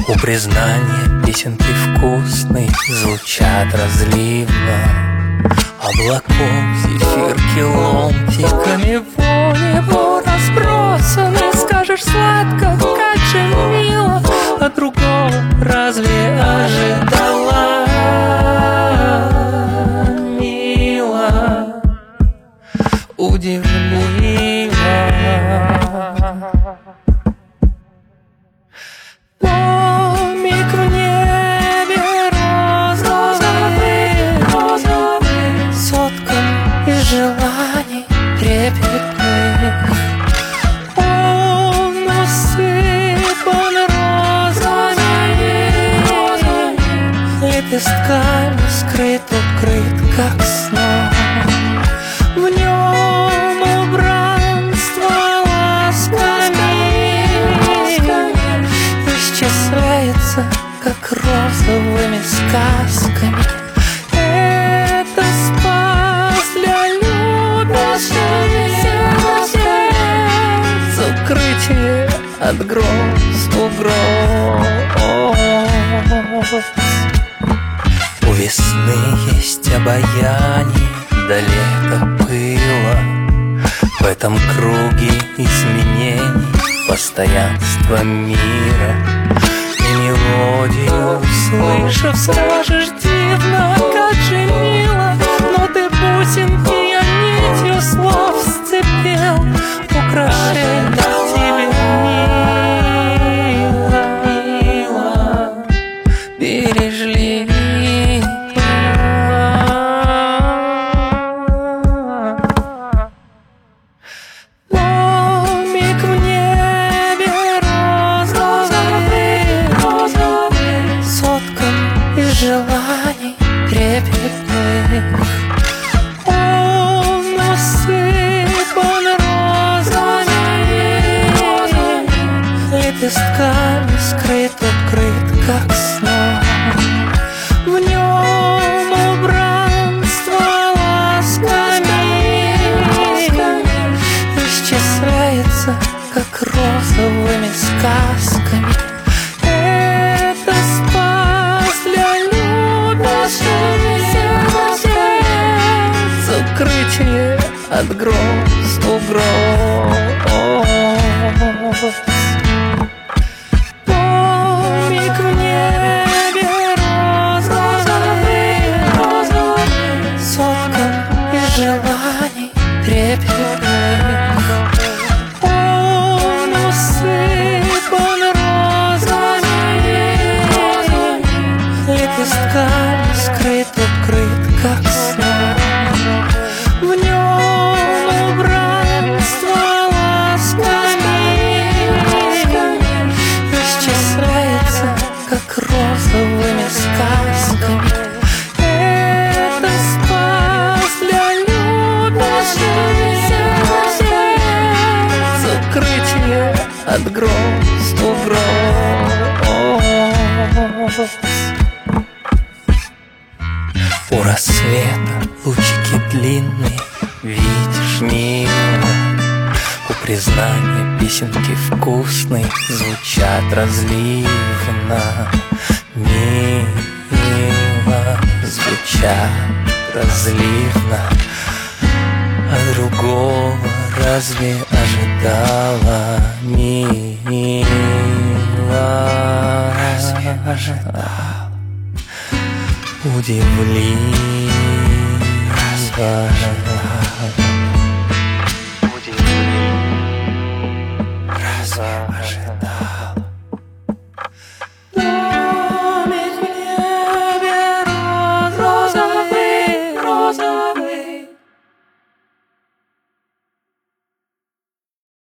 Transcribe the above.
У признания песенки вкусной звучат разливно. Облаков зефирки ломтиками по небу разбросаны. Скажешь сладко, как же мило, а другого разве ожидала? Мило, удивила. Желаний трепетных он усыпан розами, лепестками скрыт, укрыт, как сном. В нем убранство ласками исчисляется, как розовыми сказками. Укрытие от гроз, угроз. У весны есть обаяние до лета пыла. В этом круге изменений постоянство мира. И мелодию услышав, скажешь дивно, как же мило. Но ты бусинки я нитью слов сцепил. Украшение тебе мило, бережливо. Домик в небе розовый, соткан из желаний трепетных. Он усыпан лепестками скрыт, укрыт, как сном. В нем убранство ласками исчисляется, как розовыми сказками. Это спас для любящих сердец, укрытие от гроз, угроз. Домик в небе розовый, соткан из желаний трепетных. Он усыпан розами, лепестками скрыт, укрыт, как сном. В нем убранство исчисляется, как розовыми сказками. Это спас для любящих сердец, укрытие от гроз, угроз. У рассвета лучики длинные, видишь, мило. У признания песенки вкусной звучат разливно. Мило, звучат разливно. А другого разве ожидала? Мило, разве ожидала? Удивлена.